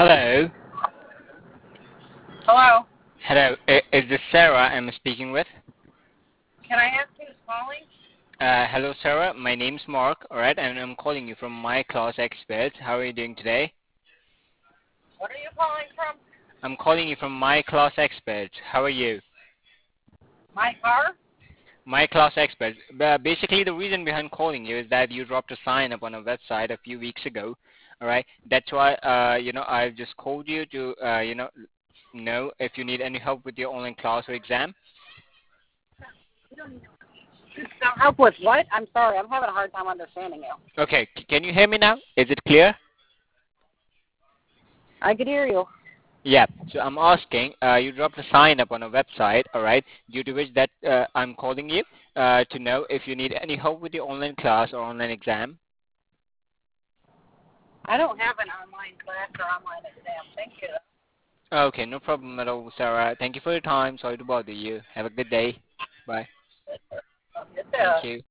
Hello. Hello. Hello. Is this Sarah I'm speaking with? Can I ask who's calling? Hello, Sarah. My name's Mark, alright, and I'm calling you from My Class Experts. How are you doing today? What are you calling from? I'm calling you from My Class Experts. How are you? My car? My Class Experts. Basically, the reason behind calling you is that you dropped a sign up on a website a few weeks ago, alright? That's why, I've just called you to, know if you need any help with your online class or exam. Some help with what? I'm sorry. I'm having a hard time understanding you. Okay, can you hear me now? Is it clear? I could hear you. Yeah. So I'm asking, you dropped a sign up on a website, all right, due to which that I'm calling you to know if you need any help with your online class or online exam. I don't have an online class or online exam. Thank you. Okay, no problem at all, Sarah. Thank you for your time. Sorry to bother you. Have a good day. Bye. It's, Thank you.